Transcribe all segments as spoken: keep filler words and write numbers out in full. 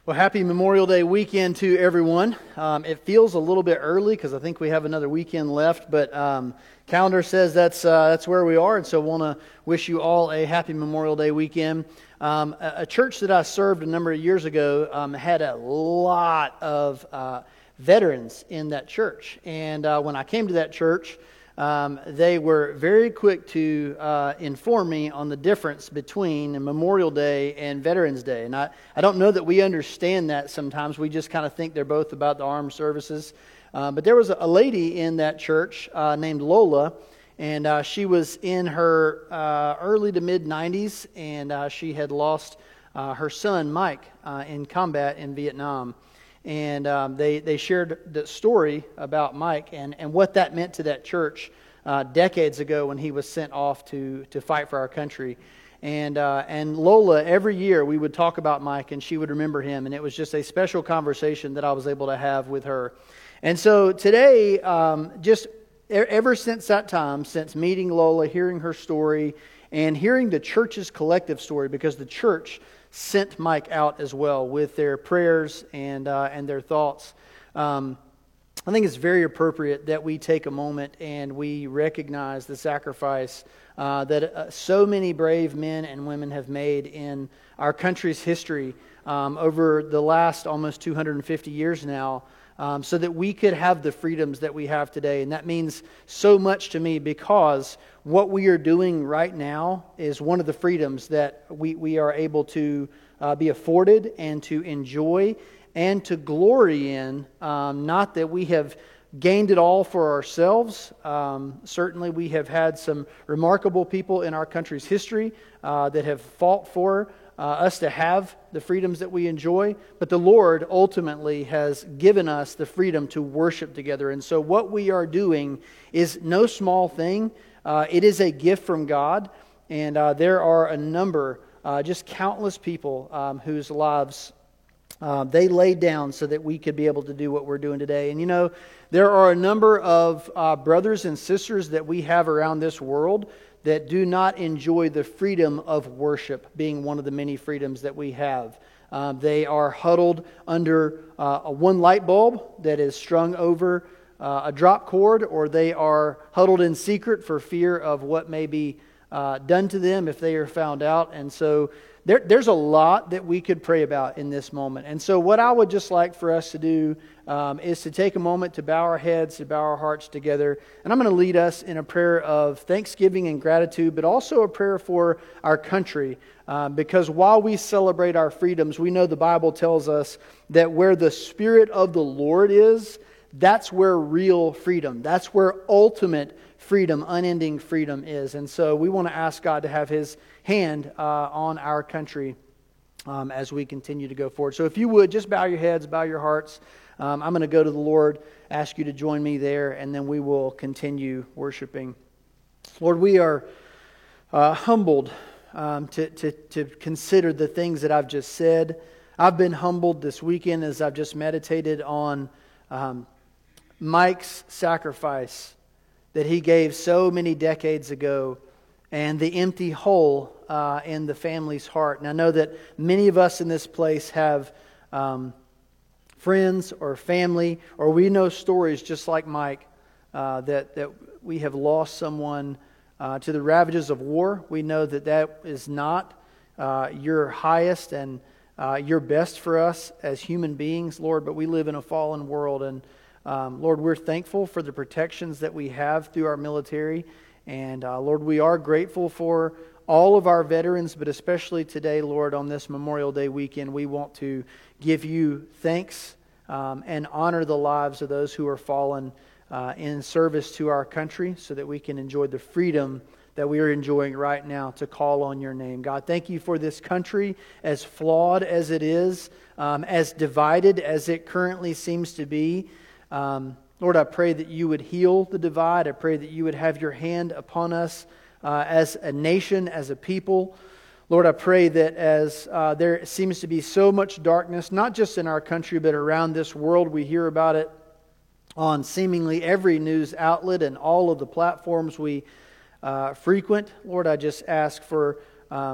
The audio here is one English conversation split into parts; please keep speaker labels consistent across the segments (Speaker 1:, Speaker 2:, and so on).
Speaker 1: Well, happy Memorial Day weekend to everyone. Um, it feels a little bit early because I think we have another weekend left, but um, calendar says that's uh, that's where we are, and so I want to wish you all a happy Memorial Day weekend. Um, a, a church that I served a number of years ago um, had a lot of uh, veterans in that church, and uh, when I came to that church, Um, they were very quick to uh, inform me on the difference between Memorial Day and Veterans Day. And I, I don't know that we understand that sometimes. We just kind of think they're both about the armed services. Uh, but there was a lady in that church uh, named Lola, and uh, she was in her uh, early to mid nineties, and uh, she had lost uh, her son, Mike, uh, in combat in Vietnam. And um, they, they shared the story about Mike and, and what that meant to that church uh, decades ago when he was sent off to, to fight for our country. And uh, and Lola, every year we would talk about Mike and she would remember him. And it was just a special conversation that I was able to have with her. And so today, um, just ever since that time, since meeting Lola, hearing her story, and hearing the church's collective story, because the church sent Mike out as well with their prayers and uh, and their thoughts. Um, I think it's very appropriate that we take a moment and we recognize the sacrifice uh, that uh, so many brave men and women have made in our country's history um, over the last almost two hundred fifty years now, um, so that we could have the freedoms that we have today. And that means so much to me because what we are doing right now is one of the freedoms that we, we are able to uh, be afforded and to enjoy and to glory in. Um, not that we have gained it all for ourselves. Um, certainly we have had some remarkable people in our country's history uh, that have fought for uh, us to have the freedoms that we enjoy. But the Lord ultimately has given us the freedom to worship together. And so what we are doing is no small thing. Uh, it is a gift from God, and uh, there are a number, uh, just countless people um, whose lives uh, they laid down so that we could be able to do what we're doing today. And you know, there are a number of uh, brothers and sisters that we have around this world that do not enjoy the freedom of worship, being one of the many freedoms that we have. Uh, they are huddled under uh, a one light bulb that is strung over Uh, a drop cord, or they are huddled in secret for fear of what may be uh, done to them if they are found out. And so there, there's a lot that we could pray about in this moment. And so what I would just like for us to do um, is to take a moment to bow our heads, to bow our hearts together. And I'm going to lead us in a prayer of thanksgiving and gratitude, but also a prayer for our country. Uh, because while we celebrate our freedoms, we know the Bible tells us that where the Spirit of the Lord is, that's where real freedom, that's where ultimate freedom, unending freedom is. And so we want to ask God to have His hand uh, on our country um, as we continue to go forward. So if you would, just bow your heads, bow your hearts. Um, I'm going to go to the Lord, ask you to join me there, and then we will continue worshiping. Lord, we are uh, humbled um, to, to, to consider the things that I've just said. I've been humbled this weekend as I've just meditated on Um, Mike's sacrifice that he gave so many decades ago and the empty hole uh, in the family's heart. And I know that many of us in this place have um, friends or family, or we know stories just like Mike uh, that, that we have lost someone uh, to the ravages of war. We know that that is not uh, your highest and uh, your best for us as human beings, Lord, but we live in a fallen world. And Um, Lord, we're thankful for the protections that we have through our military. And uh, Lord, we are grateful for all of our veterans, but especially today, Lord, on this Memorial Day weekend, we want to give you thanks um, and honor the lives of those who are fallen uh, in service to our country so that we can enjoy the freedom that we are enjoying right now to call on your name. God, thank you for this country, as flawed as it is, um, as divided as it currently seems to be. Um, Lord, I pray that you would heal the divide. I pray that you would have your hand upon us uh, as a nation, as a people. Lord, I pray that as uh, there seems to be so much darkness, not just in our country, but around this world, we hear about it on seemingly every news outlet and all of the platforms we uh, frequent. Lord, I just ask for um,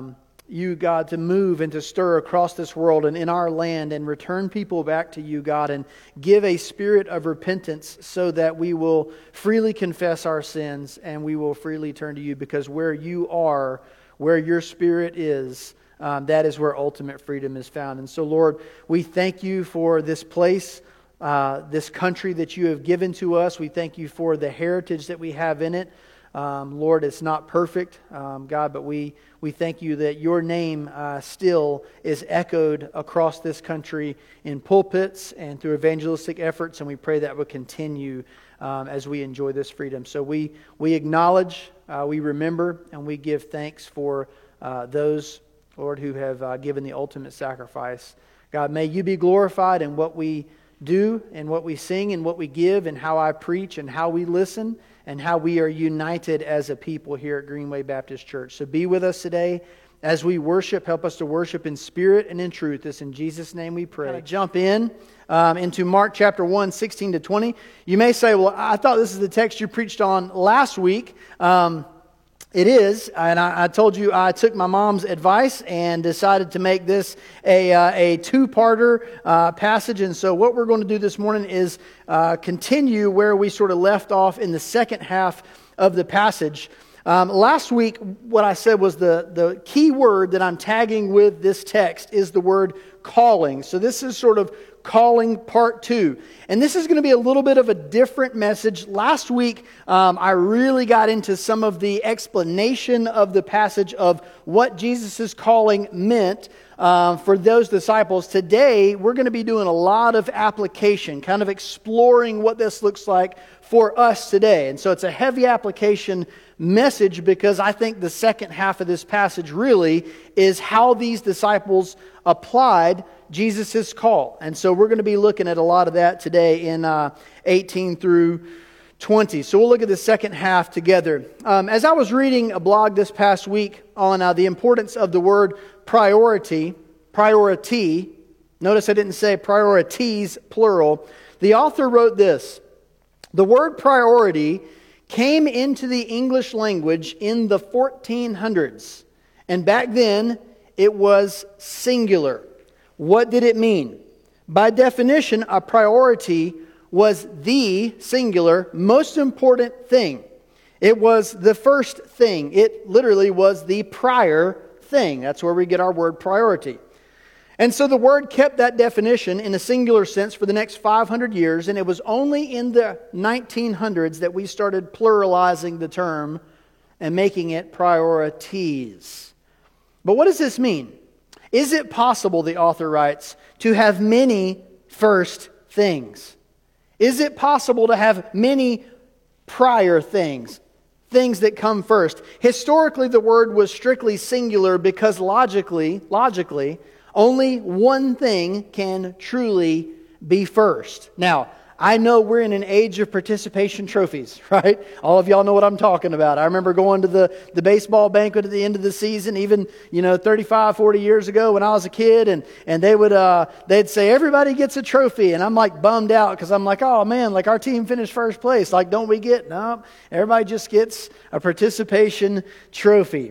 Speaker 1: you, God, to move and to stir across this world and in our land and return people back to you, God, and give a spirit of repentance so that we will freely confess our sins and we will freely turn to you, because where you are, where your Spirit is, um, that is where ultimate freedom is found. And so, Lord, we thank you for this place, uh, this country that you have given to us. We thank you for the heritage that we have in it. Um, Lord, it's not perfect, um, God, but we, we thank you that your name uh, still is echoed across this country in pulpits and through evangelistic efforts, and we pray that will continue um, as we enjoy this freedom. So we, we acknowledge, uh, we remember, and we give thanks for uh, those, Lord, who have uh, given the ultimate sacrifice. God, may you be glorified in what we do and what we sing and what we give and how I preach and how we listen and how we are united as a people here at Greenway Baptist Church. So be with us today as we worship. Help us to worship in spirit and in truth. This in Jesus' name we pray. Jump in um, into Mark chapter one, sixteen to twenty. You may say, well, I thought this is the text you preached on last week. Um, It is, and I, I told you I took my mom's advice and decided to make this a, uh, a two-parter uh, passage. And so what we're going to do this morning is uh, continue where we sort of left off in the second half of the passage. Um, last week, what I said was the, the key word that I'm tagging with this text is the word calling. So this is sort of calling part two. And this is going to be a little bit of a different message. Last week, um, I really got into some of the explanation of the passage of what Jesus' calling meant uh, for those disciples. Today, we're going to be doing a lot of application, kind of exploring what this looks like for us today. And so it's a heavy application message because I think the second half of this passage really is how these disciples applied Jesus' call. And so we're going to be looking at a lot of that today in uh, eighteen through twenty. So we'll look at the second half together. Um, as I was reading a blog this past week on uh, the importance of the word priority, priority, notice I didn't say priorities, plural. The author wrote this: the word priority came into the English language in the fourteen hundreds. And back then, it was singular. What did it mean? By definition, a priority was the singular most important thing. It was the first thing. It literally was the prior thing. That's where we get our word priority. And so the word kept that definition in a singular sense for the next five hundred years, and it was only in the nineteen hundreds that we started pluralizing the term and making it priorities. But what does this mean? Is it possible, the author writes, to have many first things? Is it possible to have many prior things? Things that come first. Historically, the word was strictly singular because logically, logically, only one thing can truly be first. Now, I know we're in an age of participation trophies, right? All of y'all know what I'm talking about. I remember going to the, the baseball banquet at the end of the season, even, you know, thirty-five, forty years ago when I was a kid, and, and they would, uh, they'd say, everybody gets a trophy. And I'm like bummed out because I'm like, oh man, like our team finished first place. Like, don't we get, no, everybody just gets a participation trophy.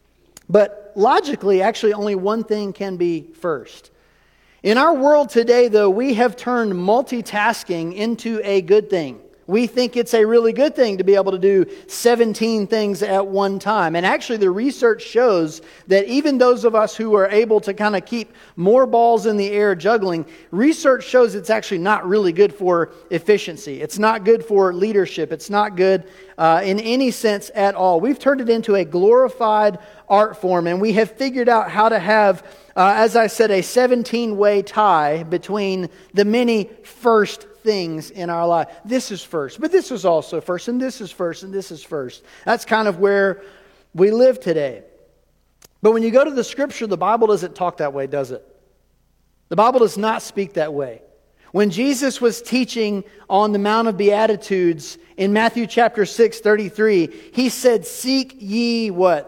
Speaker 1: But logically, actually only one thing can be first. In our world today, though, we have turned multitasking into a good thing. We think it's a really good thing to be able to do seventeen things at one time. And actually, the research shows that even those of us who are able to kind of keep more balls in the air juggling, research shows it's actually not really good for efficiency. It's not good for leadership. It's not good uh, in any sense at all. We've turned it into a glorified art form, and we have figured out how to have, uh, as I said, a seventeen-way tie between the many first things in our life. This is first, but this is also first, and this is first, and this is first. That's kind of where we live today. But when you go to the Scripture, the Bible doesn't talk that way, does it? The Bible does not speak that way. When Jesus was teaching on the Mount of Beatitudes in Matthew chapter six, thirty-three, He said, "Seek ye" what?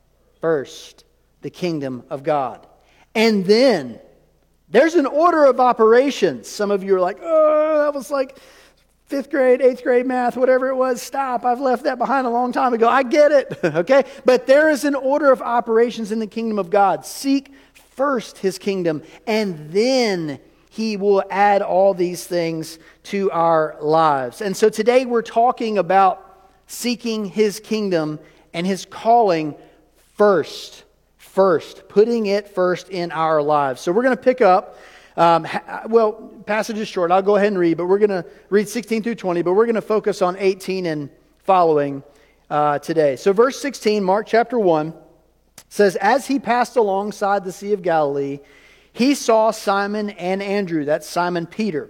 Speaker 1: First, the kingdom of God. And then there's an order of operations. Some of you are like, oh, that was like fifth grade, eighth grade math, whatever it was, stop. I've left that behind a long time ago. I get it, okay? But there is an order of operations in the kingdom of God. Seek first his kingdom, and then he will add all these things to our lives. And so today we're talking about seeking his kingdom and his calling first. First, putting it first in our lives. So we're going to pick up, um, ha- well, passage is short. I'll go ahead and read, but we're going to read sixteen through twenty, but we're going to focus on eighteen and following uh, today. So verse sixteen, Mark chapter one, says, as he passed alongside the Sea of Galilee, he saw Simon and Andrew, that's Simon Peter,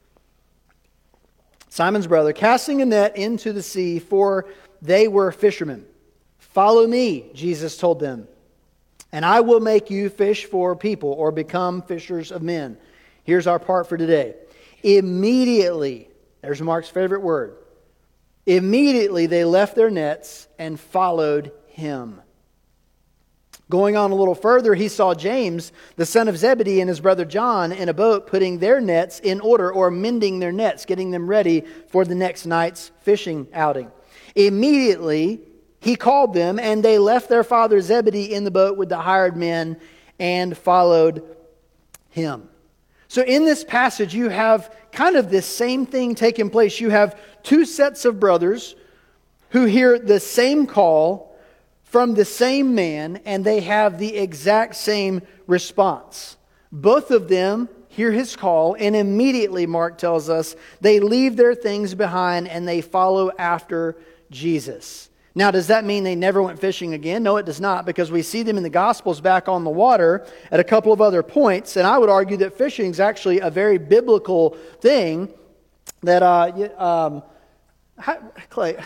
Speaker 1: Simon's brother, casting a net into the sea, for they were fishermen. Follow me, Jesus told them, and I will make you fish for people, or become fishers of men. Here's our part for today. Immediately, there's Mark's favorite word. Immediately they left their nets and followed him. Going on a little further, he saw James, the son of Zebedee, and his brother John in a boat putting their nets in order, or mending their nets, getting them ready for the next night's fishing outing. Immediately he called them, and they left their father Zebedee in the boat with the hired men and followed him. So in this passage, you have kind of this same thing taking place. You have two sets of brothers who hear the same call from the same man, and they have the exact same response. Both of them hear his call, and immediately, Mark tells us, they leave their things behind and they follow after Jesus. Now, does that mean they never went fishing again? No, it does not, because we see them in the Gospels back on the water at a couple of other points. And I would argue that fishing is actually a very biblical thing that, uh, um, how, Clay,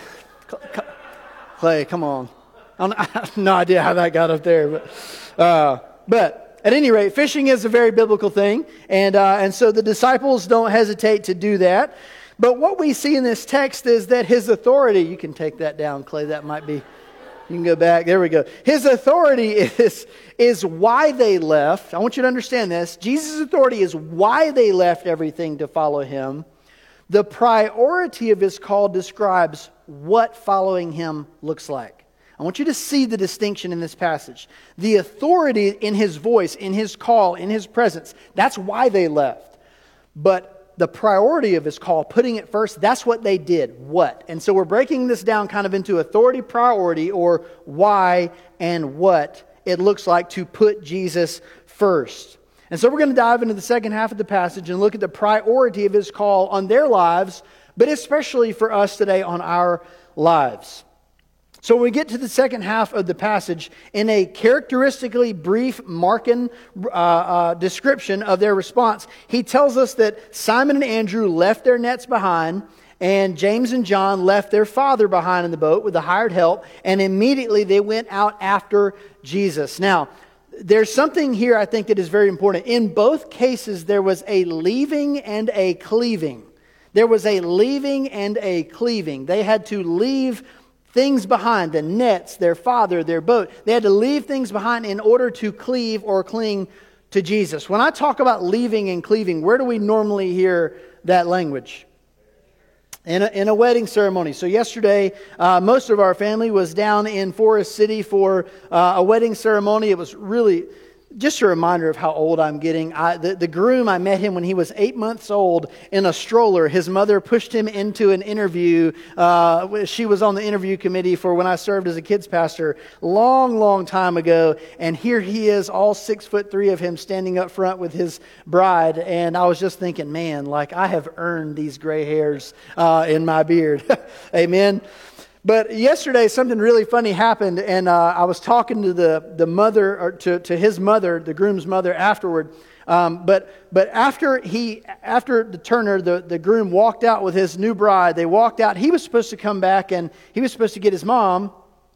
Speaker 1: Clay, come on. I, don't, I have no idea how that got up there. But, uh, but at any rate, fishing is a very biblical thing. And, uh, and so the disciples don't hesitate to do that. But what we see in this text is that his authority, you can take that down, Clay, that might be, you can go back, there we go. His authority is, is why they left. I want you to understand this. Jesus' authority is why they left everything to follow him. The priority of his call describes what following him looks like. I want you to see the distinction in this passage. The authority in his voice, in his call, in his presence, that's why they left. But the priority of his call, putting it first, that's what they did. What? And so we're breaking this down kind of into authority, priority, or why and what it looks like to put Jesus first. And so we're going to dive into the second half of the passage and look at the priority of his call on their lives, but especially for us today on our lives. So when we get to the second half of the passage, in a characteristically brief Markan uh, uh, description of their response, he tells us that Simon and Andrew left their nets behind, and James and John left their father behind in the boat with the hired help, and immediately they went out after Jesus. Now, there's something here I think that is very important. In both cases, there was a leaving and a cleaving. There was a leaving and a cleaving. They had to leave things behind, the nets, their father, their boat. They had to leave things behind in order to cleave or cling to Jesus. When I talk about leaving and cleaving, where do we normally hear that language? In a, in a wedding ceremony. So yesterday, uh, most of our family was down in Forest City for uh, a wedding ceremony. It was really just a reminder of how old I'm getting. I, the, the groom, I met him when he was eight months old in a stroller. His mother pushed him into an interview. Uh, she was on the interview committee for when I served as a kids pastor long, long time ago. And here he is, all six foot three of him, standing up front with his bride. And I was just thinking, man, like I have earned these gray hairs uh, in my beard. Amen. But yesterday, something really funny happened, and uh, I was talking to the, the mother, or to, to his mother, the groom's mother, afterward. Um, but but after he, after the Turner, the, the groom walked out with his new bride, they walked out. He was supposed to come back, and he was supposed to get his mom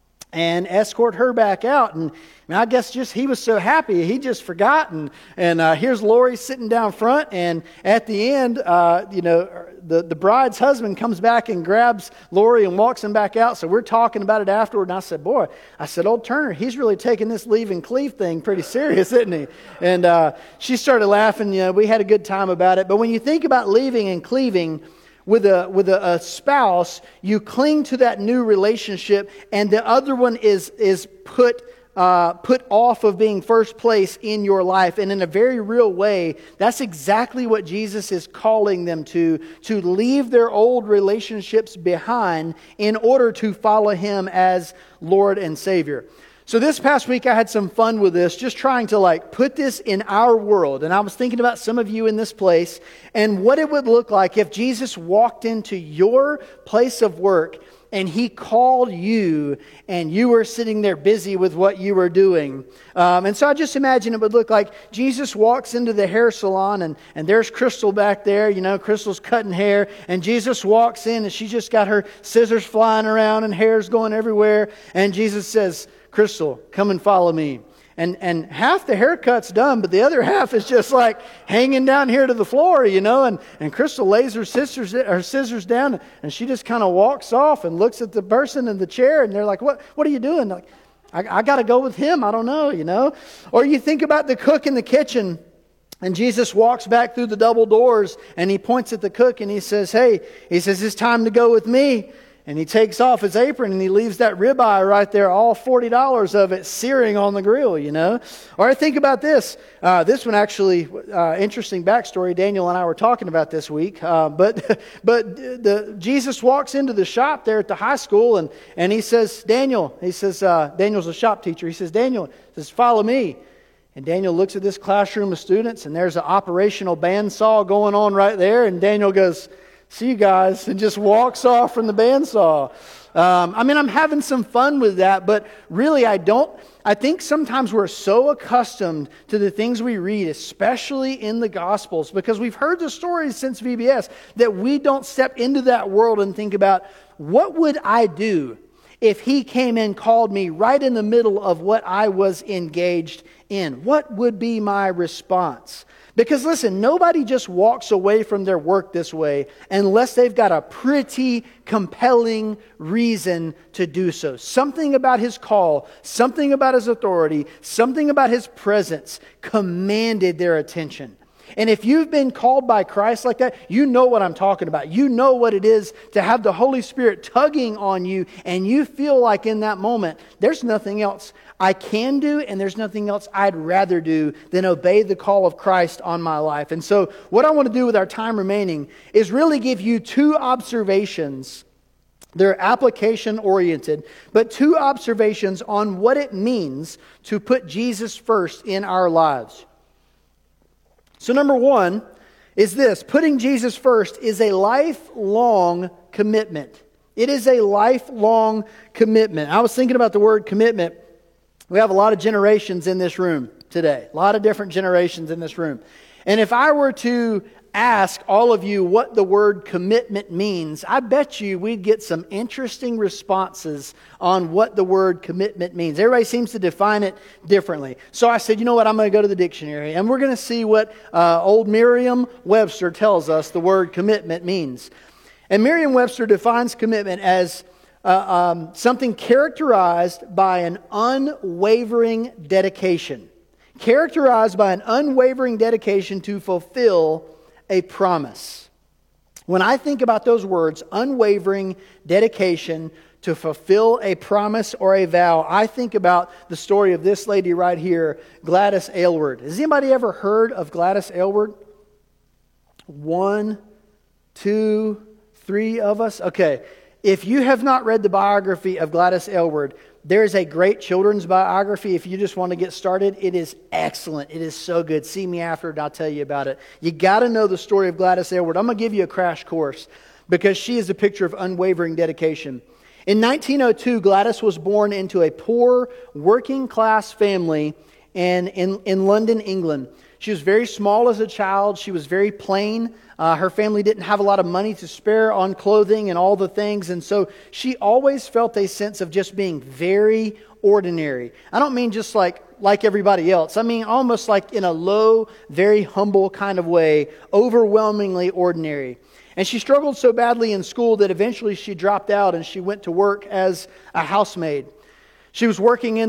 Speaker 1: and escort her back out. And I, mean, I guess just he was so happy, he just forgot. And, and uh, here's Lori sitting down front, and at the end, uh, you know, the, the bride's husband comes back and grabs Lori and walks him back out. So we're talking about it afterward, and I said, boy, I said, old Turner, he's really taking this leave and cleave thing pretty serious, isn't he? And uh, she started laughing. You know, we had a good time about it. But when you think about leaving and cleaving, with a with a, a spouse, you cling to that new relationship, and the other one is is put uh, put off of being first place in your life. And in a very real way, that's exactly what Jesus is calling them to, to leave their old relationships behind in order to follow Him as Lord and Savior. So this past week I had some fun with this, just trying to like put this in our world. And I was thinking about some of you in this place and what it would look like if Jesus walked into your place of work and He called you and you were sitting there busy with what you were doing. Um, and so I just imagine it would look like Jesus walks into the hair salon and, and there's Crystal back there. You know, Crystal's cutting hair. And Jesus walks in and she just got her scissors flying around and hair's going everywhere. And Jesus says, "Crystal, come and follow me." And and half the haircut's done, but the other half is just like hanging down here to the floor, you know. And, and Crystal lays her scissors, her scissors down, and she just kind of walks off and looks at the person in the chair, and they're like, "What? What are you doing?" Like, I, I got to go with him. I don't know, you know. Or you think about the cook in the kitchen, and Jesus walks back through the double doors, and He points at the cook, and He says, "Hey," He says, "it's time to go with me." And He takes off His apron and He leaves that ribeye right there, all forty dollars of it searing on the grill, you know. Or think about this. Uh, this one actually, uh, interesting backstory. Daniel and I were talking about this week. Uh, but but the Jesus walks into the shop there at the high school and, and He says, "Daniel," He says, uh, Daniel's a shop teacher. He says, "Daniel," He says, "follow me." And Daniel looks at this classroom of students and there's an operational bandsaw going on right there. And Daniel goes, "See you guys," and just walks off from the bandsaw. Um, I mean, I'm having some fun with that, but really I don't, I think sometimes we're so accustomed to the things we read, especially in the Gospels, because we've heard the stories since V B S, that we don't step into that world and think about, what would I do if He came and called me right in the middle of what I was engaged in? What would be my response? Because listen, nobody just walks away from their work this way unless they've got a pretty compelling reason to do so. Something about His call, something about His authority, something about His presence commanded their attention. And if you've been called by Christ like that, you know what I'm talking about. You know what it is to have the Holy Spirit tugging on you, and you feel like in that moment, there's nothing else I can do, and there's nothing else I'd rather do than obey the call of Christ on my life. And so what I want to do with our time remaining is really give you two observations. They're application oriented, but two observations on what it means to put Jesus first in our lives. So number one is this: putting Jesus first is a lifelong commitment. It is a lifelong commitment. I was thinking about the word commitment. We have a lot of generations in this room today. A lot of different generations in this room. And if I were to ask all of you what the word commitment means, I bet you we'd get some interesting responses on what the word commitment means. Everybody seems to define it differently. So I said, you know what, I'm going to go to the dictionary and we're going to see what uh, old Merriam-Webster tells us the word commitment means. And Merriam-Webster defines commitment as uh, um, something characterized by an unwavering dedication. Characterized by an unwavering dedication to fulfill a promise. When I think about those words, unwavering dedication to fulfill a promise or a vow, I think about the story of this lady right here, Gladys Aylward. Has anybody ever heard of Gladys Aylward? One, two, three of us? Okay. If you have not read the biography of Gladys Aylward, there is a great children's biography. If you just want to get started, it is excellent. It is so good. See me after and I'll tell you about it. You got to know the story of Gladys Aylward. I'm going to give you a crash course because she is a picture of unwavering dedication. In nineteen oh two, Gladys was born into a poor working class family in, in, in London, England. She was very small as a child. She was very plain. Uh, her family didn't have a lot of money to spare on clothing and all the things. And so she always felt a sense of just being very ordinary. I don't mean just like, like everybody else. I mean almost like in a low, very humble kind of way, overwhelmingly ordinary. And she struggled so badly in school that eventually she dropped out and she went to work as a housemaid. She was working in the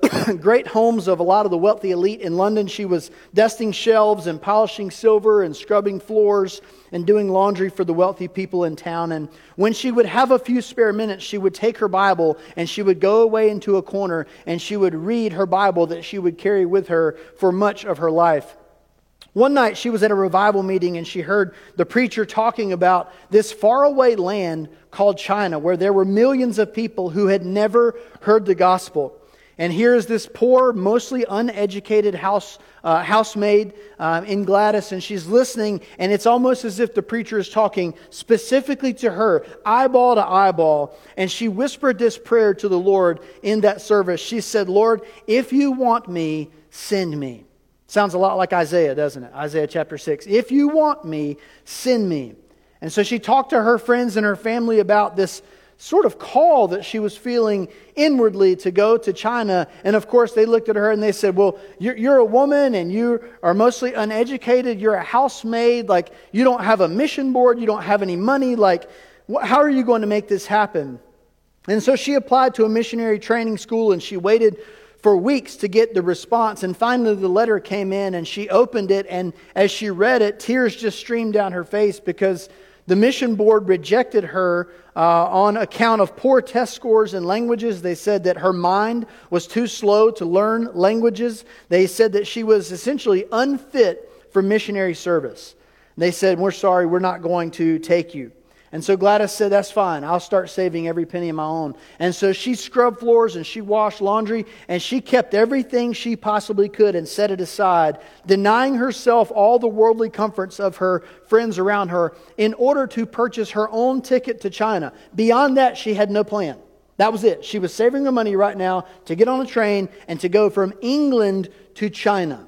Speaker 1: great homes of a lot of the wealthy elite in London. She was dusting shelves and polishing silver and scrubbing floors and doing laundry for the wealthy people in town. And when she would have a few spare minutes, she would take her Bible and she would go away into a corner and she would read her Bible that she would carry with her for much of her life. One night she was at a revival meeting and she heard the preacher talking about this faraway land called China, where there were millions of people who had never heard the gospel. And here is this poor, mostly uneducated house uh, housemaid um, in Gladys, and she's listening, and it's almost as if the preacher is talking specifically to her, eyeball to eyeball. And she whispered this prayer to the Lord in that service. She said, "Lord, if you want me, send me." Sounds a lot like Isaiah, doesn't it? Isaiah chapter six. If you want me, send me. And so she talked to her friends and her family about this sort of call that she was feeling inwardly to go to China. And of course they looked at her and they said, "Well, you're, you're a woman and you are mostly uneducated. You're a housemaid. Like, you don't have a mission board. You don't have any money. Like, wh- how are you going to make this happen?" And so she applied to a missionary training school and she waited for weeks to get the response. And finally the letter came in and she opened it. And as she read it, tears just streamed down her face because the mission board rejected her uh, on account of poor test scores in languages. They said that her mind was too slow to learn languages. They said that she was essentially unfit for missionary service. They said, "We're sorry, we're not going to take you." And so Gladys said, "That's fine. I'll start saving every penny of my own." And so she scrubbed floors and she washed laundry and she kept everything she possibly could and set it aside, denying herself all the worldly comforts of her friends around her in order to purchase her own ticket to China. Beyond that, she had no plan. That was it. She was saving her money right now to get on a train and to go from England to China.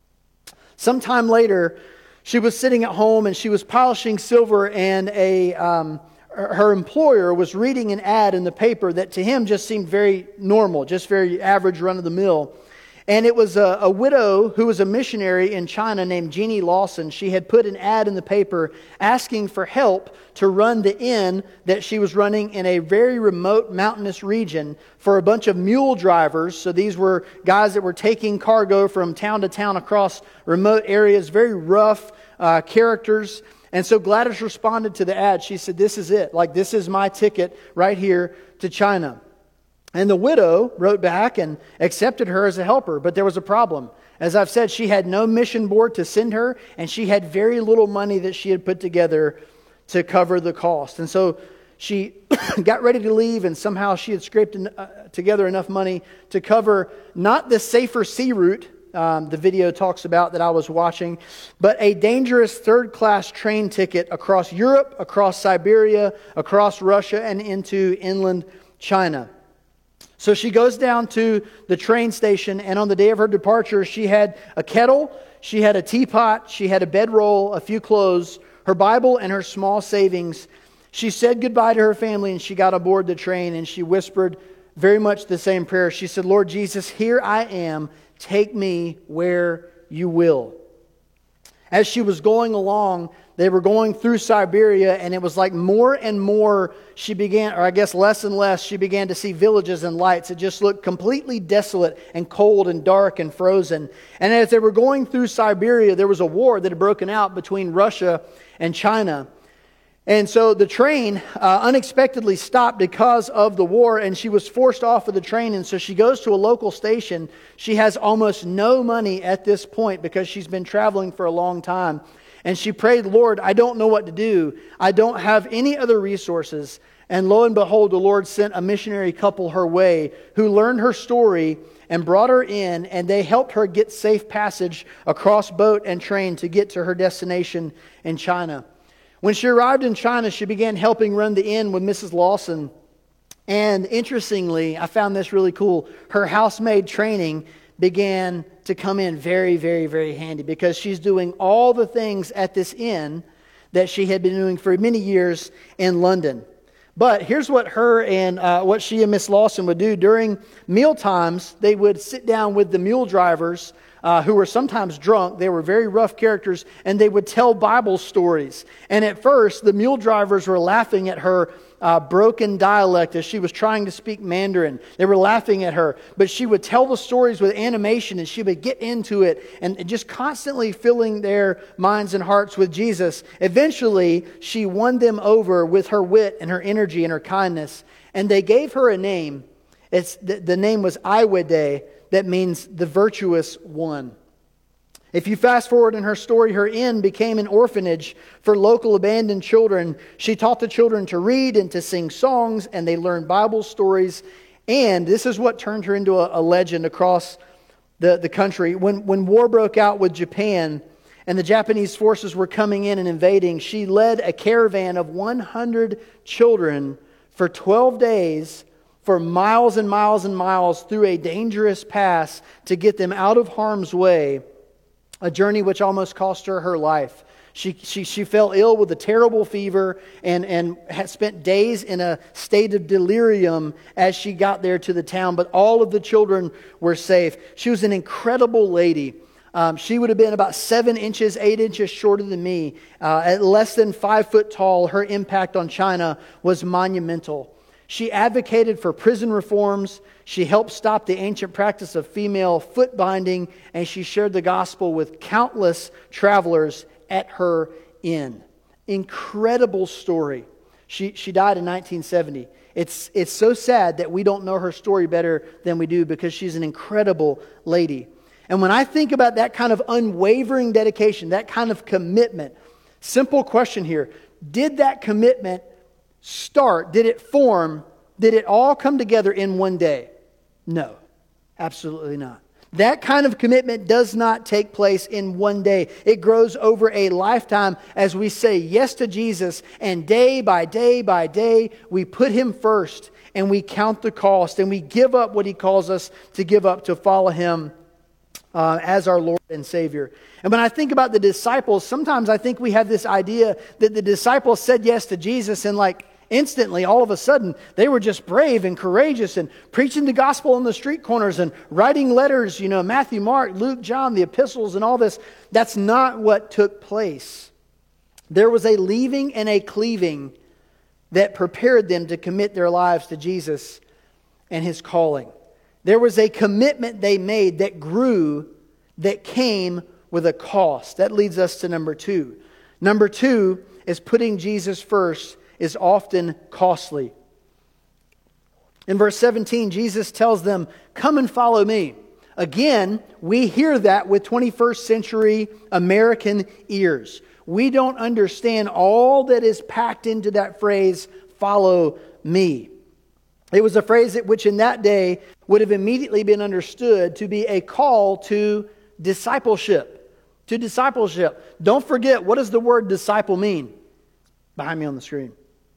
Speaker 1: Sometime later, she was sitting at home and she was polishing silver, and a um, her employer was reading an ad in the paper that to him just seemed very normal, just very average, run-of-the-mill. And it was a, a widow who was a missionary in China named Jeannie Lawson. She had put an ad in the paper asking for help to run the inn that she was running in a very remote mountainous region for a bunch of mule drivers. So these were guys that were taking cargo from town to town across remote areas, very rough uh, characters. And so Gladys responded to the ad. She said, "This is it. Like, this is my ticket right here to China." And the widow wrote back and accepted her as a helper. But there was a problem. As I've said, she had no mission board to send her, and she had very little money that she had put together to cover the cost. And so she got ready to leave, and somehow she had scraped in, uh, together enough money to cover not the safer sea route um, the video talks about that I was watching, but a dangerous third-class train ticket across Europe, across Siberia, across Russia, and into inland China. So she goes down to the train station, and on the day of her departure, she had a kettle, she had a teapot, she had a bedroll, a few clothes, her Bible, and her small savings. She said goodbye to her family, and she got aboard the train, and she whispered very much the same prayer. She said, "Lord Jesus, here I am. Take me where you will." As she was going along, they were going through Siberia, and it was like more and more she began, or I guess less and less, she began to see villages and lights. It just looked completely desolate and cold and dark and frozen. And as they were going through Siberia, there was a war that had broken out between Russia and China. And so the train uh, unexpectedly stopped because of the war, and she was forced off of the train. And so she goes to a local station. She has almost no money at this point because she's been traveling for a long time. And she prayed, "Lord, I don't know what to do. I don't have any other resources." And lo and behold, the Lord sent a missionary couple her way who learned her story and brought her in, and they helped her get safe passage across boat and train to get to her destination in China. When she arrived in China, she began helping run the inn with Missus Lawson. And interestingly, I found this really cool. Her housemaid training began to come in very, very, very handy because she's doing all the things at this inn that she had been doing for many years in London. But here's what her and uh, what she and Miss Lawson would do. During meal times, they would sit down with the mule drivers uh, who were sometimes drunk. They were very rough characters, and they would tell Bible stories. And at first, the mule drivers were laughing at her uh, broken dialect as she was trying to speak Mandarin. They were laughing at her, but she would tell the stories with animation and she would get into it and just constantly filling their minds and hearts with Jesus. Eventually, she won them over with her wit and her energy and her kindness, and they gave her a name. It's the, the name was Aiwede, that means the virtuous one. If you fast forward in her story, her inn became an orphanage for local abandoned children. She taught the children to read and to sing songs, and they learned Bible stories. And this is what turned her into a, a legend across the, the country. When, when war broke out with Japan and the Japanese forces were coming in and invading, she led a caravan of one hundred children for twelve days for miles and miles and miles through a dangerous pass to get them out of harm's way. A journey which almost cost her her life. She, she, she fell ill with a terrible fever and, and had spent days in a state of delirium as she got there to the town. But all of the children were safe. She was an incredible lady. Um, she would have been about seven inches, eight inches shorter than me. Uh, at less than five foot tall, her impact on China was monumental. She advocated for prison reforms. She helped stop the ancient practice of female foot binding, and she shared the gospel with countless travelers at her inn. Incredible story. She she died in nineteen seventy. It's it's so sad that we don't know her story better than we do, because she's an incredible lady. And when I think about that kind of unwavering dedication, that kind of commitment, simple question here: did that commitment start? Did it form? Did it all come together in one day? No, absolutely not. That kind of commitment does not take place in one day. It grows over a lifetime as we say yes to Jesus, and day by day by day, we put Him first, and we count the cost, and we give up what He calls us to give up to follow Him uh, as our Lord and Savior. And when I think about the disciples, sometimes I think we have this idea that the disciples said yes to Jesus, and like instantly, all of a sudden, they were just brave and courageous and preaching the gospel on the street corners and writing letters, you know, Matthew, Mark, Luke, John, the epistles and all this. That's not what took place. There was a leaving and a cleaving that prepared them to commit their lives to Jesus and His calling. There was a commitment they made that grew, that came with a cost. That leads us to number two. Number two is putting Jesus first is often costly. In verse seventeen, Jesus tells them, "Come and follow me." Again, we hear that with twenty-first century American ears. We don't understand all that is packed into that phrase, "follow me." It was a phrase that which in that day would have immediately been understood to be a call to discipleship. To discipleship. Don't forget, what does the word disciple mean? Behind me on the screen.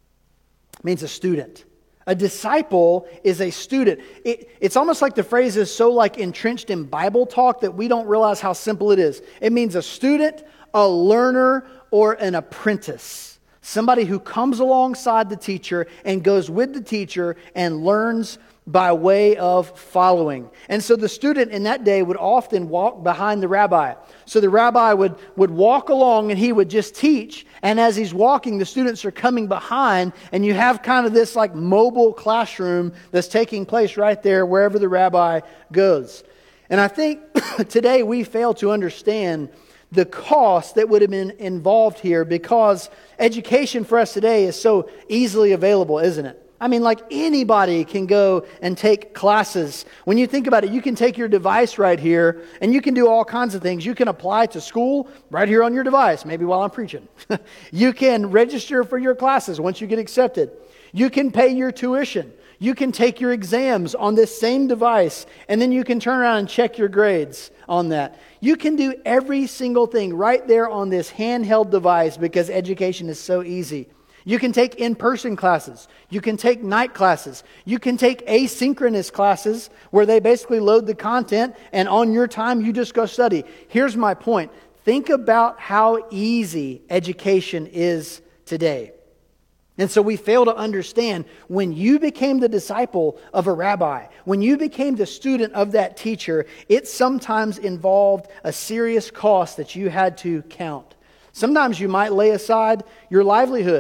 Speaker 1: It means a student. A disciple is a student. It, it's almost like the phrase is so like entrenched in Bible talk that we don't realize how simple it is. It means a student, a learner, or an apprentice. Somebody who comes alongside the teacher and goes with the teacher and learns by way of following. And so the student in that day would often walk behind the rabbi. So the rabbi would, would walk along and he would just teach. And as he's walking, the students are coming behind. And you have kind of this like mobile classroom that's taking place right there wherever the rabbi goes. And I think today we fail to understand the cost that would have been involved here, because education for us today is so easily available, isn't it? I mean, like anybody can go and take classes. When you think about it, you can take your device right here and you can do all kinds of things. You can apply to school right here on your device, maybe while I'm preaching. You can register for your classes once you get accepted. You can pay your tuition. You can take your exams on this same device, and then you can turn around and check your grades on that. You can do every single thing right there on this handheld device because education is so easy. You can take in-person classes. You can take night classes. You can take asynchronous classes where they basically load the content and on your time you just go study. Here's my point. Think about how easy education is today. And so we fail to understand when you became the disciple of a rabbi, when you became the student of that teacher, it sometimes involved a serious cost that you had to count. Sometimes you might lay aside your livelihood.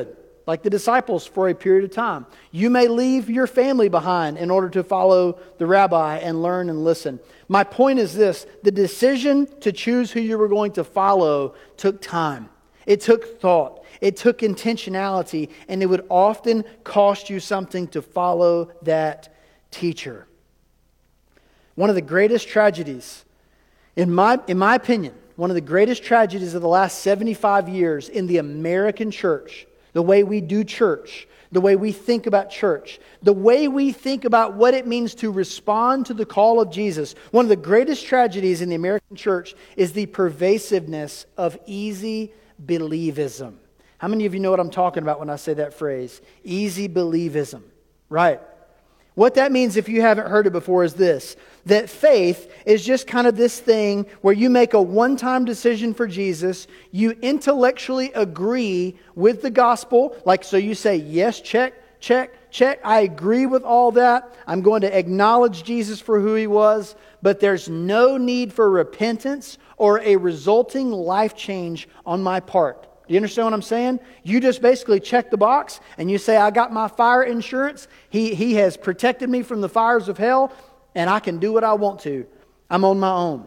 Speaker 1: like the disciples, for a period of time. You may leave your family behind in order to follow the rabbi and learn and listen. My point is this: the decision to choose who you were going to follow took time. It took thought. It took intentionality. And it would often cost you something to follow that teacher. One of the greatest tragedies, in my, in my opinion, one of the greatest tragedies of the last seventy-five years in the American church, the way we do church, the way we think about church, the way we think about what it means to respond to the call of Jesus. One of the greatest tragedies in the American church is the pervasiveness of easy believism. How many of you know what I'm talking about when I say that phrase? Easy believism. Right. What that means, if you haven't heard it before, is this: that faith is just kind of this thing where you make a one-time decision for Jesus, you intellectually agree with the gospel, like so you say, yes, check, check, check, I agree with all that, I'm going to acknowledge Jesus for who He was, but there's no need for repentance or a resulting life change on my part. Do you understand what I'm saying? You just basically check the box and you say, I got my fire insurance. He, he has protected me from the fires of hell, and I can do what I want to. I'm on my own.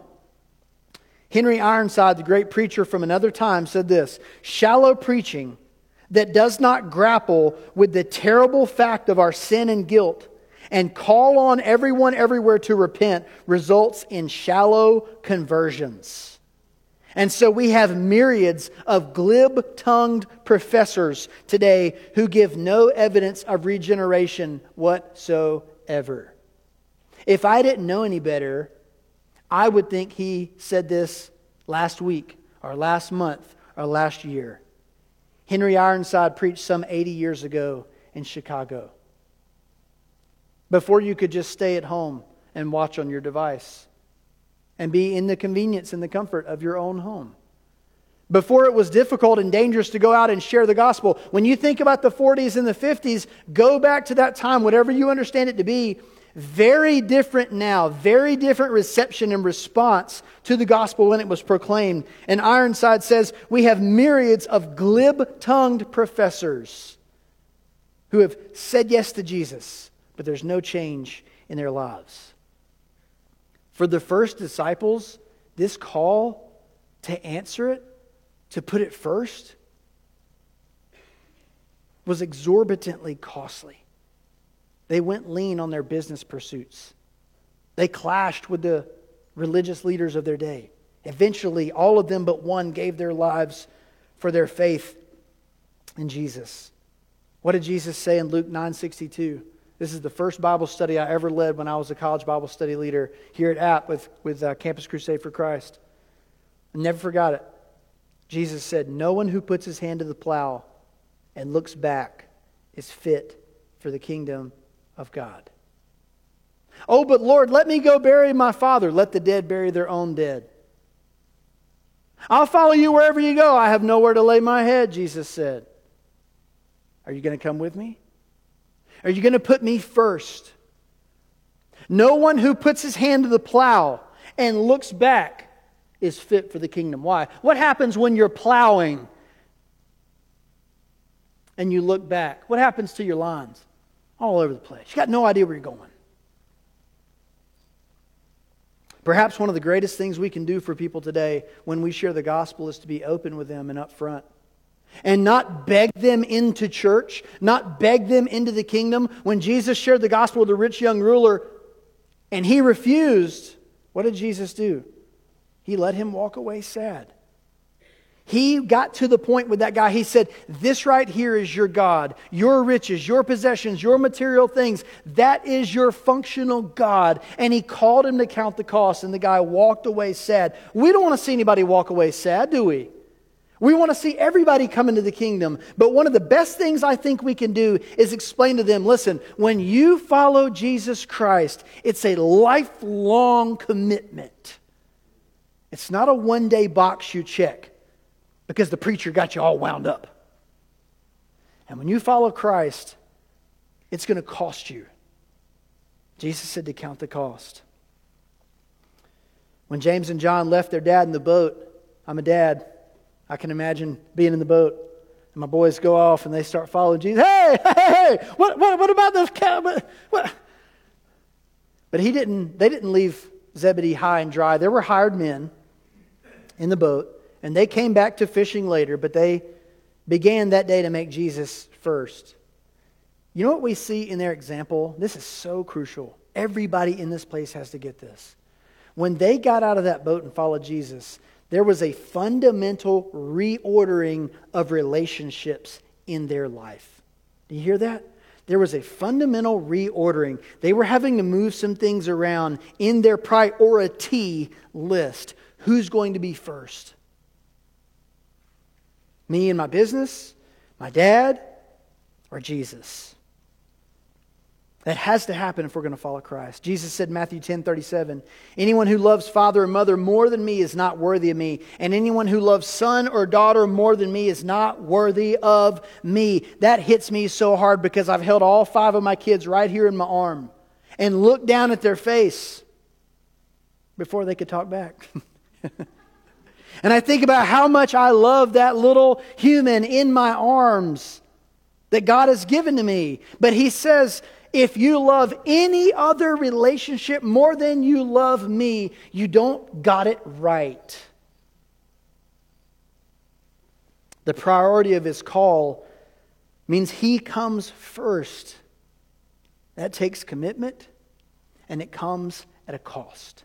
Speaker 1: Henry Ironside, the great preacher from another time, said this: shallow preaching that does not grapple with the terrible fact of our sin and guilt and call on everyone everywhere to repent results in shallow conversions. And so we have myriads of glib-tongued professors today who give no evidence of regeneration whatsoever. If I didn't know any better, I would think he said this last week or last month or last year. Henry Ironside preached some eighty years ago in Chicago, before you could just stay at home and watch on your device and be in the convenience and the comfort of your own home. Before it was difficult and dangerous to go out and share the gospel. When you think about the forties and the fifties, go back to that time, whatever you understand it to be. Very different now, very different reception and response to the gospel when it was proclaimed. And Ironside says we have myriads of glib-tongued professors who have said yes to Jesus, but there's no change in their lives. For the first disciples, this call to answer it, to put it first, was exorbitantly costly. They went lean on their business pursuits. They clashed with the religious leaders of their day. Eventually, all of them but one gave their lives for their faith in Jesus. What did Jesus say in Luke nine sixty-two? This is the first Bible study I ever led when I was a college Bible study leader here at App with, with uh, Campus Crusade for Christ. I never forgot it. Jesus said, no one who puts his hand to the plow and looks back is fit for the kingdom of God. Oh, but Lord, let me go bury my father. Let the dead bury their own dead. I'll follow you wherever you go. I have nowhere to lay my head, Jesus said. Are you going to come with me? Are you going to put me first? No one who puts his hand to the plow and looks back is fit for the kingdom. Why? What happens when you're plowing and you look back? What happens to your lines? All over the place. You got no idea where you're going. Perhaps one of the greatest things we can do for people today when we share the gospel is to be open with them and upfront. And not beg them into church, not beg them into the kingdom. When Jesus shared the gospel with the rich young ruler and he refused, what did Jesus do? He let him walk away sad. He got to the point with that guy, he said, this right here is your God, your riches, your possessions, your material things. That is your functional God. And he called him to count the cost, and the guy walked away sad. We don't want to see anybody walk away sad, do we? We want to see everybody come into the kingdom. But one of the best things I think we can do is explain to them, listen, when you follow Jesus Christ, it's a lifelong commitment. It's not a one-day box you check because the preacher got you all wound up. And when you follow Christ, it's going to cost you. Jesus said to count the cost. When James and John left their dad in the boat, I'm a dad, I can imagine being in the boat. And my boys go off and they start following Jesus. Hey, hey, hey, what, what, what about those cows? What, what? But he didn't. They didn't leave Zebedee high and dry. There were hired men in the boat, and they came back to fishing later, but they began that day to make Jesus first. You know what we see in their example? This is so crucial. Everybody in this place has to get this. When they got out of that boat and followed Jesus, there was a fundamental reordering of relationships in their life. Do you hear that? There was a fundamental reordering. They were having to move some things around in their priority list. Who's going to be first? Me and my business? My dad? Or Jesus? That has to happen if we're going to follow Christ. Jesus said in Matthew ten thirty-seven, anyone who loves father or mother more than me is not worthy of me. And anyone who loves son or daughter more than me is not worthy of me. That hits me so hard because I've held all five of my kids right here in my arm and looked down at their face before they could talk back. And I think about how much I love that little human in my arms that God has given to me. But He says, if you love any other relationship more than you love me, you don't got it right. The priority of His call means He comes first. That takes commitment, and it comes at a cost.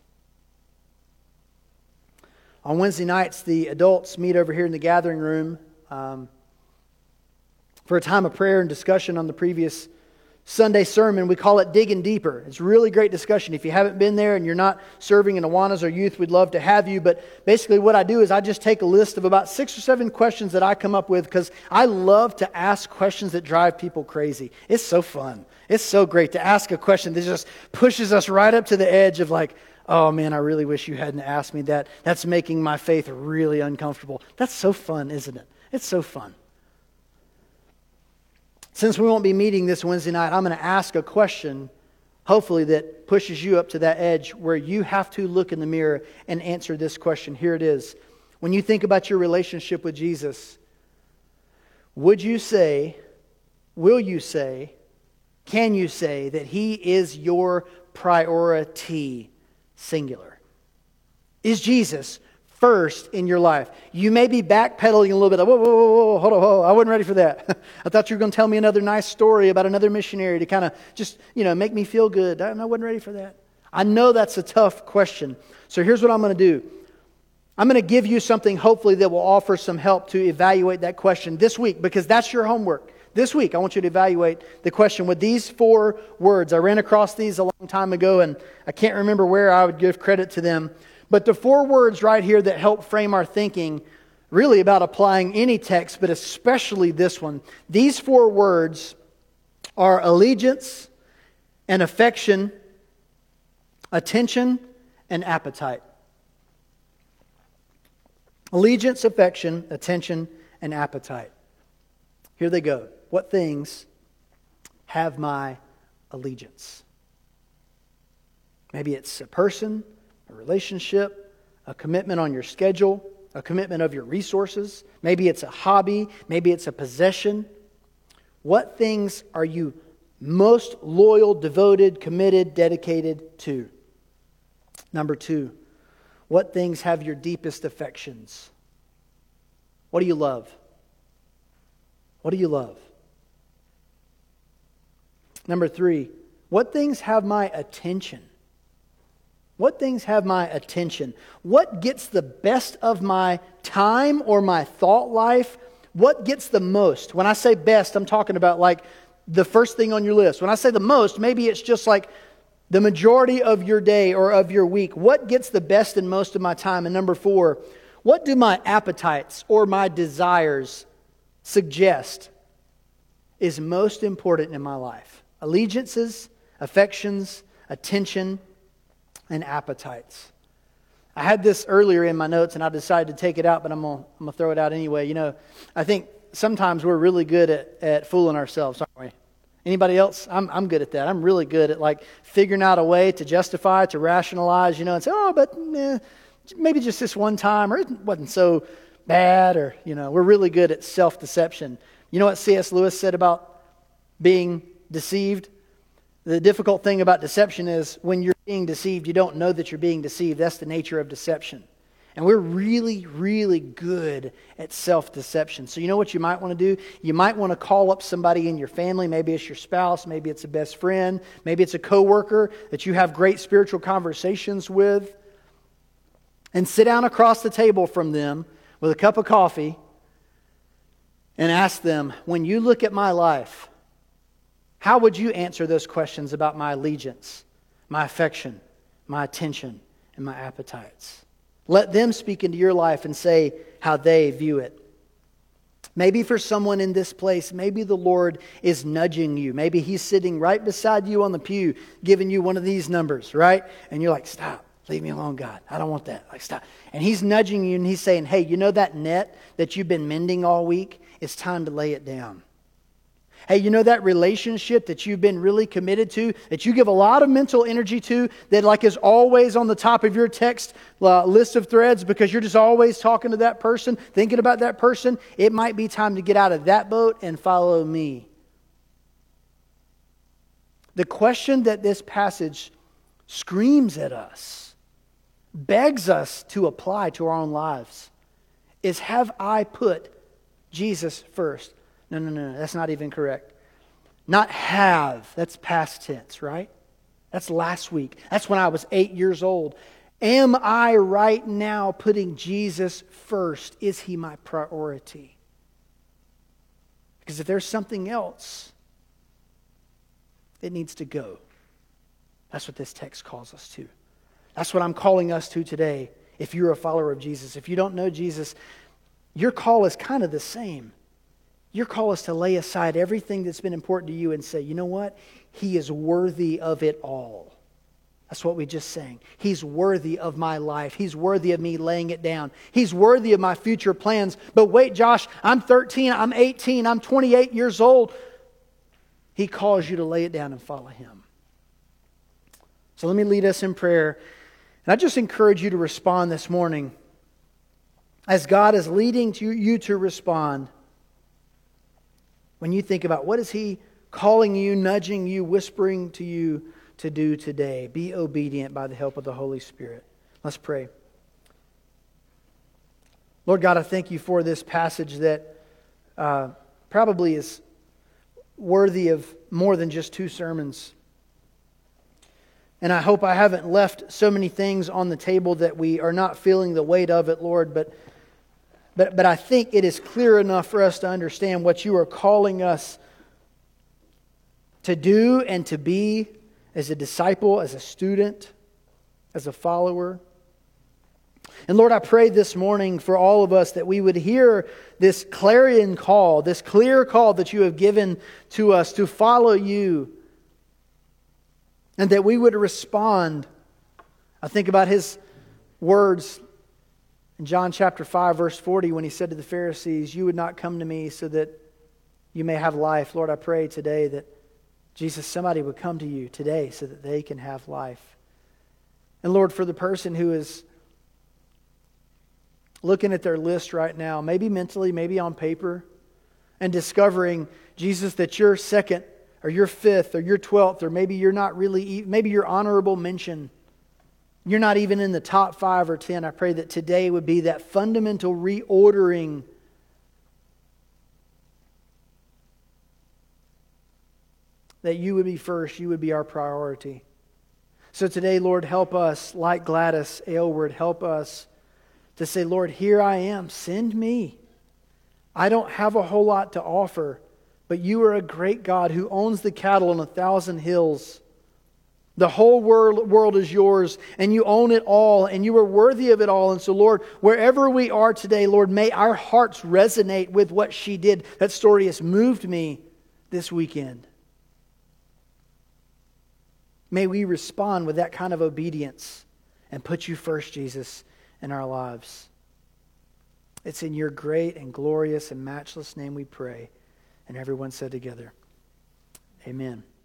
Speaker 1: On Wednesday nights, the adults meet over here in the gathering room um, for a time of prayer and discussion on the previous Sunday sermon. We call it Digging Deeper. It's really great discussion. If you haven't been there and you're not serving in Awanas or youth, we'd love to have you. But basically what I do is I just take a list of about six or seven questions that I come up with because I love to ask questions that drive people crazy. It's so fun. It's so great to ask a question that just pushes us right up to the edge of like, oh man, I really wish you hadn't asked me that. That's making my faith really uncomfortable. That's so fun, isn't it? It's so fun. Since we won't be meeting this Wednesday night, I'm going to ask a question, hopefully that pushes you up to that edge where you have to look in the mirror and answer this question. Here it is. When you think about your relationship with Jesus, would you say, will you say, can you say that He is your priority? Singular. Is Jesus first in your life? You may be backpedaling a little bit. Whoa, whoa, whoa, whoa, hold on, hold on. I wasn't ready for that. I thought you were going to tell me another nice story about another missionary to kind of just, you know, make me feel good. I wasn't ready for that. I know that's a tough question. So here's what I'm going to do. I'm going to give you something hopefully that will offer some help to evaluate that question this week, because that's your homework. This week, I want you to evaluate the question with these four words. I ran across these a long time ago, and I can't remember where I would give credit to them. But the four words right here that help frame our thinking really about applying any text, but especially this one. These four words are allegiance and affection, attention, and appetite. Allegiance, affection, attention, and appetite. Here they go. What things have my allegiance? Maybe it's a person, a relationship, a commitment on your schedule, a commitment of your resources. Maybe it's a hobby. Maybe it's a possession. What things are you most loyal, devoted, committed, dedicated to? Number two, what things have your deepest affections? What do you love? What do you love? Number three, what things have my attention? What things have my attention? What gets the best of my time or my thought life? What gets the most? When I say best, I'm talking about like the first thing on your list. When I say the most, maybe it's just like the majority of your day or of your week. What gets the best and most of my time? And number four, what do my appetites or my desires suggest is most important in my life? Allegiances, affections, attention, and appetites. I had this earlier in my notes and I decided to take it out, but I'm going I'm to throw it out anyway. You know, I think sometimes we're really good at, at fooling ourselves, aren't we? Anybody else? I'm I'm good at that. I'm really good at like figuring out a way to justify, to rationalize, you know, and say, oh, but eh, maybe just this one time, or it wasn't so bad, or, you know, we're really good at self-deception. You know what C S Lewis said about being deceived? The difficult thing about deception is when you're being deceived, you don't know that you're being deceived. That's the nature of deception. And we're really, really good at self-deception. So you know what you might want to do? You might want to call up somebody in your family. Maybe it's your spouse. Maybe it's a best friend. Maybe it's a coworker that you have great spiritual conversations with. And sit down across the table from them with a cup of coffee and ask them, when you look at my life, how would you answer those questions about my allegiance, my affection, my attention, and my appetites? Let them speak into your life and say how they view it. Maybe for someone in this place, maybe the Lord is nudging you. Maybe He's sitting right beside you on the pew, giving you one of these numbers, right? And you're like, stop, leave me alone, God. I don't want that. Like, stop. And He's nudging you and He's saying, hey, you know that net that you've been mending all week? It's time to lay it down. Hey, you know that relationship that you've been really committed to, that you give a lot of mental energy to, that like is always on the top of your text uh, list of threads because you're just always talking to that person, thinking about that person? It might be time to get out of that boat and follow me. The question that this passage screams at us, begs us to apply to our own lives, is, have I put Jesus first? No, no, no, no, that's not even correct. Not have, that's past tense, right? That's last week. That's when I was eight years old. Am I right now putting Jesus first? Is He my priority? Because if there's something else, it needs to go. That's what this text calls us to. That's what I'm calling us to today. If you're a follower of Jesus, if you don't know Jesus, your call is kind of the same. Your call is to lay aside everything that's been important to you and say, you know what? He is worthy of it all. That's what we just sang. He's worthy of my life. He's worthy of me laying it down. He's worthy of my future plans. But wait, Josh, I'm thirteen, I'm eighteen, I'm twenty-eight years old. He calls you to lay it down and follow Him. So let me lead us in prayer. And I just encourage you to respond this morning. As God is leading to you to respond, when you think about what is He calling you, nudging you, whispering to you to do today, be obedient by the help of the Holy Spirit. Let's pray. Lord God, I thank You for this passage that uh, probably is worthy of more than just two sermons. And I hope I haven't left so many things on the table that we are not feeling the weight of it, Lord, but But, but I think it is clear enough for us to understand what You are calling us to do and to be as a disciple, as a student, as a follower. And Lord, I pray this morning for all of us that we would hear this clarion call, this clear call that You have given to us to follow You, and that we would respond. I think about His words in John chapter five, verse forty, when He said to the Pharisees, you would not come to Me so that you may have life. Lord, I pray today that, Jesus, somebody would come to You today so that they can have life. And Lord, for the person who is looking at their list right now, maybe mentally, maybe on paper, and discovering, Jesus, that Your second or Your fifth or Your twelfth, or maybe You're not really, maybe Your honorable mention, You're not even in the top five or ten. I pray that today would be that fundamental reordering that You would be first, You would be our priority. So today, Lord, help us, like Gladys Aylward, help us to say, Lord, here I am, send me. I don't have a whole lot to offer, but You are a great God who owns the cattle on a thousand hills. The whole world, world is Yours, and You own it all, and You are worthy of it all. And so, Lord, wherever we are today, Lord, may our hearts resonate with what she did. That story has moved me this weekend. May we respond with that kind of obedience and put You first, Jesus, in our lives. It's in Your great and glorious and matchless name we pray. And everyone said together, amen.